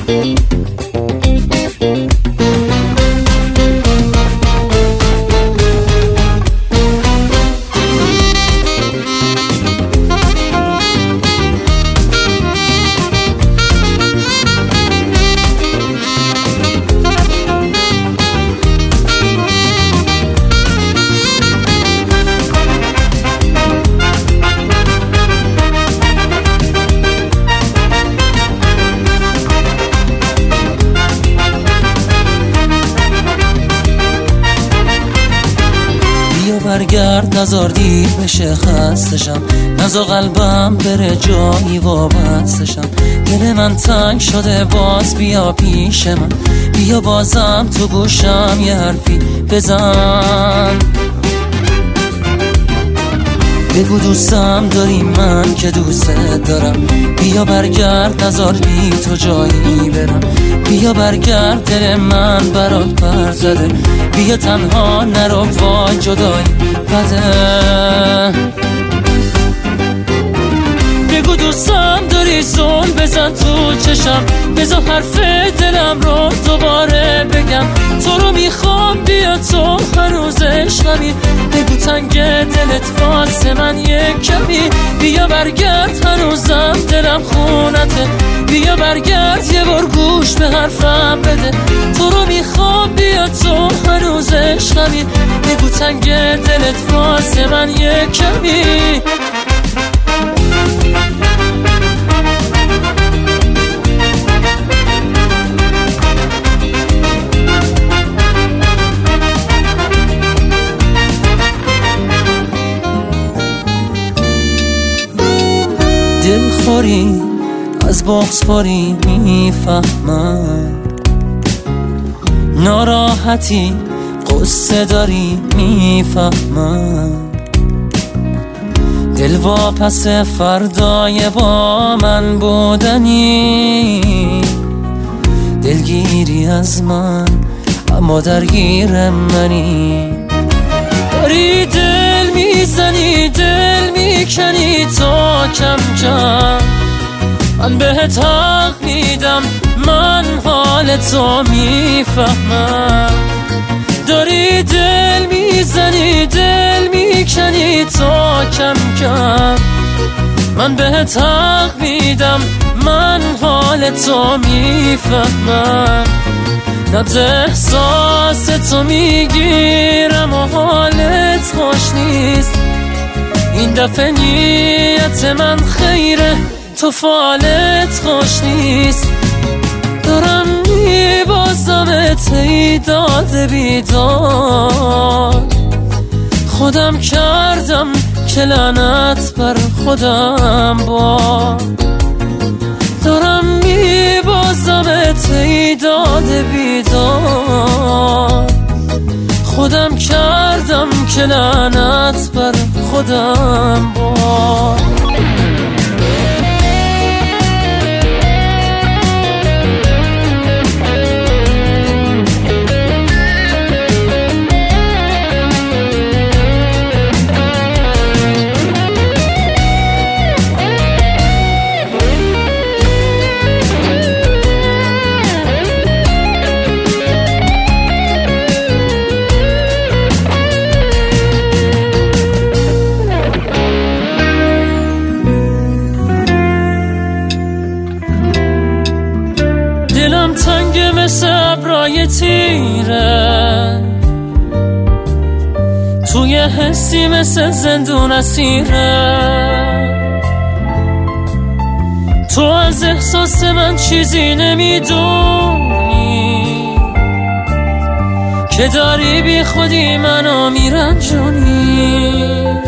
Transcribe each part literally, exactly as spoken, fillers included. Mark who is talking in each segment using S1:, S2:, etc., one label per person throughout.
S1: برگرد نزار دیر بشه خستشم، نزار قلبم بره جایی وابستشم. دل من تنگ شده باز بیا پیش من، بیا بازم تو گوشم یه حرفی بزن. بگو دوستم داری من که دوست دارم، بیا برگرد نزار بی تو جایی برم. بیا برگرد دل من برات پر زده، بیا تنها نرو وای جدایی بده. بگو دوستم داری زل بزن تو چشم، بذار حرف دلم رو دوباره بگم. تو رو میخوام بیا تو هنوز عشقمی، بگو تنگ دلت واسه من یک کمی. بیا برگرد هنوزم دلم خونته، بیا برگرد یه بار گوش به حرفم بده. تو رو میخوام بیا تو هنوز عشقمی، بگو تنگ دلت واسه من یک کمی. دلخوری از بغض خوری میفهمم، ناراحتی قصه داری میفهمم. دل واپس فردای با من بودنی، دلگیری از من اما درگیر منی. داری دل میزنی دل میکنی تا کم کم، من بهت حق میدم من حال تو میفهمم. داری دل میزنی دل میکنی تا کم کم، من بهت حق میدم من حال تو میفهمم. نبض احساس تو میگیرم و حالت خوش نیست، این دفعه نیت من خیره تو فالت خوش نیست. دارم میبازمت ای داد بیداد، خودم کردم که لعنت بر خودم با. دارم میبازمت ای داد بیداد، خودم کردم که لعنت بر خودم با. دلم تنگه مثل ابرای تیره، توی حسی مثل زندون اسیره. تو از احساس من چیزی نمیدونی، که داری بی خودی منو میرنجونی.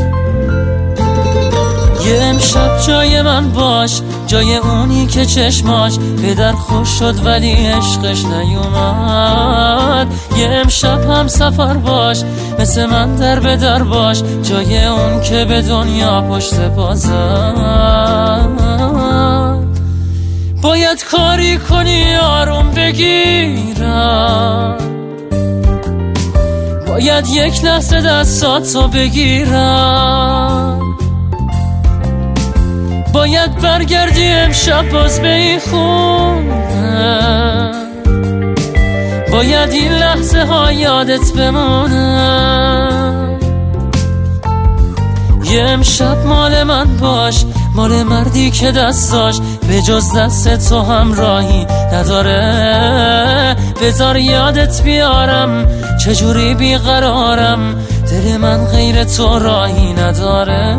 S1: یه امشب جای من باش، جای اونی که چشماش به در خوش شد ولی عشقش نیومد. یه امشب هم سفر باش، مثل من در به در باش، جای اون که به دنیا پشت پا زد. باید کاری کنی آروم بگیرم، باید یک لحظه دستاتو بگیرم. باید برگردی امشب باز به این خونه، باید این لحظه ها یادت بمونه. یه امشب مال من باش، مال مردی که دستاش به جز دست تو همراهی نداره. بذار یادت بیارم چجوری بیقرارم، دل من غیر تو راهی نداره.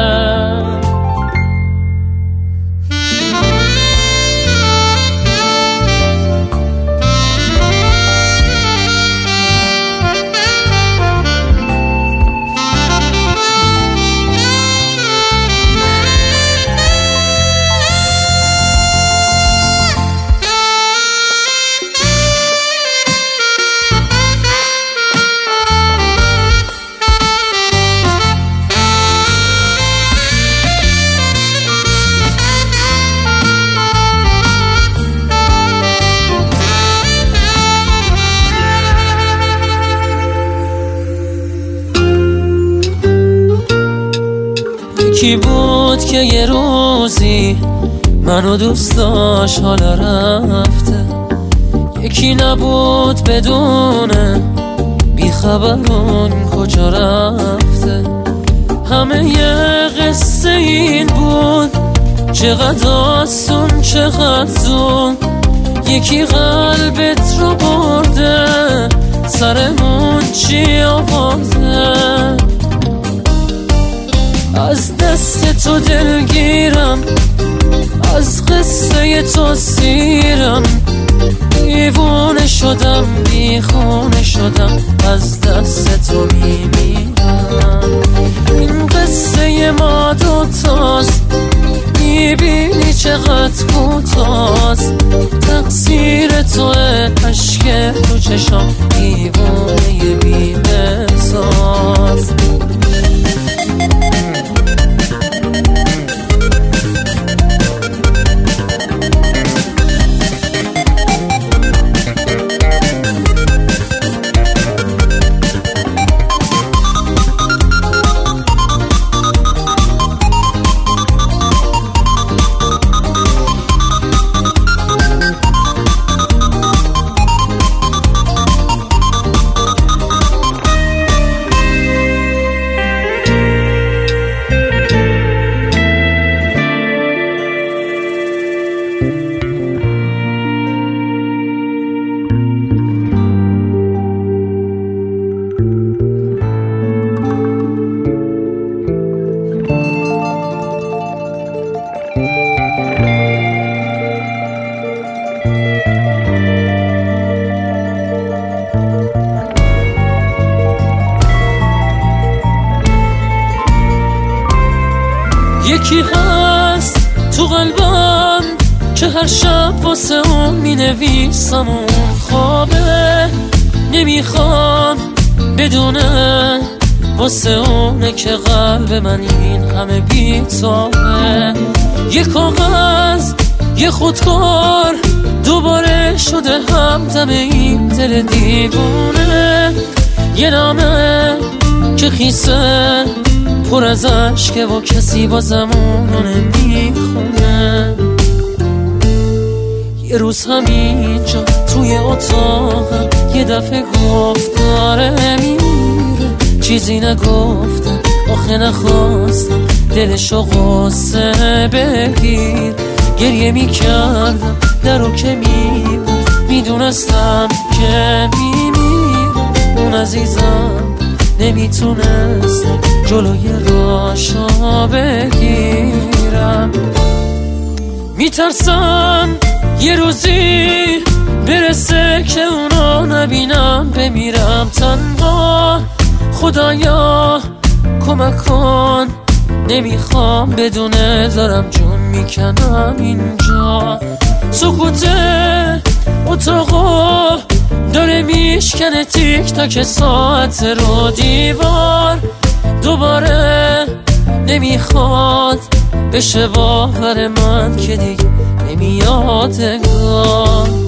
S1: یکی بود که یه روزی منو دوست داشت حالا رفته، یکی نبود بدونه بیخبر اون کجا رفته. همه یه قصه این بود، چقدر آسون چقدر زون، یکی قلبت رو برده سرمون چی آورده. از دست تو دلگیرم، از قصه تو سیرم، دیوونه شدم بیخونه شدم، از دست تو میمیرم. این قصه ما دوتاست، میبینی چقدر کوتاست، تقصیر توه عشق تو چشام دیوونه بی‌مزاج. یکی هست تو قلبم که هر شب واسه اون می نویسم، اون خوابه نمیخوام بدونه، واسه اونه که قلب من این همه بی‌تابه. یه کاغذ یه خودکار دوباره شده همدم این دل دیوونه، یه نامه که خیسه پر از عشقه و کسی بازمون رو نمیخونه. یه روز همینجا توی اتاقم یه دفعه گفت داره میره، چیزی نگفتم آخه نخواستم دلشو غصه بگیر. گریه میکردم درو که میبود، میدونستم که میمیرم. اون عزیزم نمیتونستم جلوی راشا بگیرم. میترسم یه روزی برسه که اونو نبینم، بمیرم تنها. خدایا کمک کن، نمیخوام بدونه دارم جون میکنم اینجا. سکوت اتاقو داره میشکنه تیک تاک ساعت رو، دیوار دوباره نمیخواد بشه باور من که دیگه نمیاد انگار.